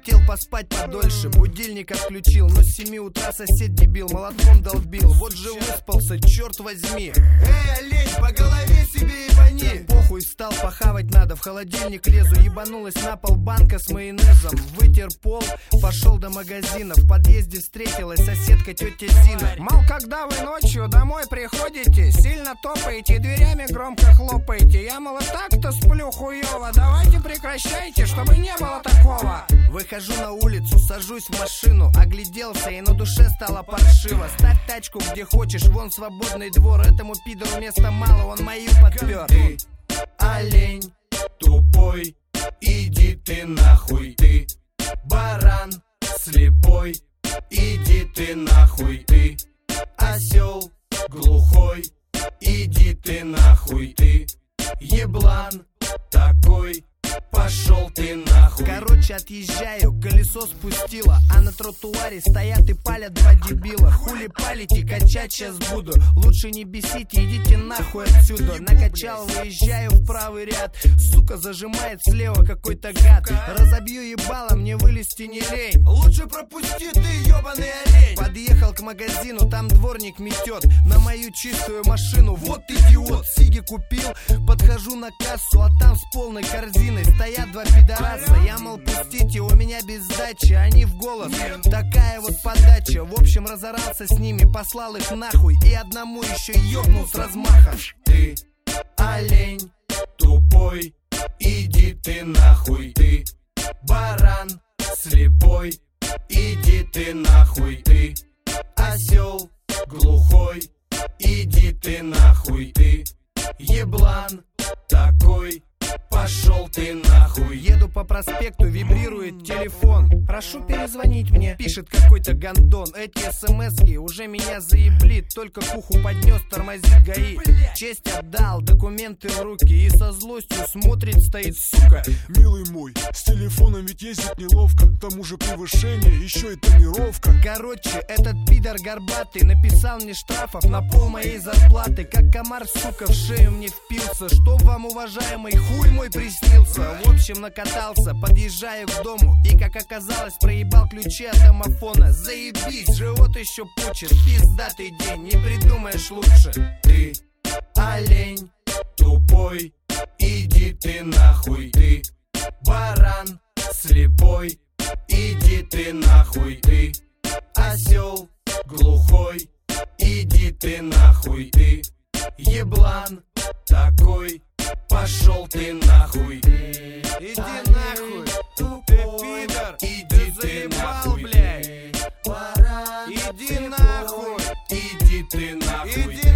Хотел поспать подольше, будильник отключил, но с 7 утра сосед дебил молотком долбил. Вот же выспался, черт возьми. Эй, олень, по голове себе ебани. Похуй, встал, похавать надо, в холодильник лезу. Ебанулась на пол банка с майонезом. Вытер пол, пошел до магазина. В подъезде встретилась соседка тетя Зина. Мол, когда вы ночью домой приходите, сильно топаете, дверями громко хлопаете. Я, мол, и так-то сплю хуёво, давайте прекращайте, чтобы не было такого. Выхожу на улицу, сажусь в машину, огляделся и на душе стало паршиво. Ставь тачку где хочешь, вон свободный двор. Этому пидору места мало, он мою подпер. Ты олень тупой, иди ты нахуй. Ты баран слепой, иди ты нахуй. Ты осел глухой, иди ты нахуй. Ты еблан такой, пошел ты нахуй. Короче, отъезжаю, колесо спустило, а на тротуаре стоят и палят два дебила. Хули палите, качать сейчас буду. Лучше не бесите, идите нахуй отсюда. Накачал, выезжаю в правый ряд. Сука, зажимает слева какой-то гад. Разобью ебало, мне вылезти не лень. Лучше пропусти, ты ебаный олень. Подъехал к магазину, там дворник метет на мою чистую машину. Вот идиот, сиги купил. Подхожу на кассу, а там с полной корзиной стоят два пидораса. Я, мол, пустите, у меня без сдачи. Они в голос, такая вот подача. В общем, разорался с ними, послал их нахуй. И одному еще ёбнул с размаха. Ты олень тупой, иди ты нахуй. Ты баран слепой, иди ты нахуй. Ты осел глухой, иди ты нахуй. Ты еблан такой, пошел ты нахуй. Еду по проспекту, вибрирует телефон. Прошу перезвонить мне, пишет какой-то гандон. Эти смски уже меня заебли. Только к уху поднес, тормозит ГАИ. Честь отдал, документы в руки. И со злостью смотрит, стоит, сука. Милый мой, с телефоном ведь ездить неловко. К тому же превышение, еще и тонировка. Короче, этот пидор горбатый написал мне штрафов на пол моей зарплаты. Как комар, сука, в шею мне впился. Чтоб вам, уважаемый, хуй мой приснился. В общем, накатался, подъезжаю к дому. И, как оказалось, проебал ключи от домофона. Заебись, живот еще пучит. Пиздатый день, не придумаешь лучше. Ты олень тупой, иди ты нахуй. Ты баран слепой, иди ты нахуй. Ты осел глухой, иди ты нахуй. Ты еблан такой, пошел ты нахуй. Иди нахуй, ты пидор, иди ты заебал, блядь. Иди нахуй, иди ты нахуй.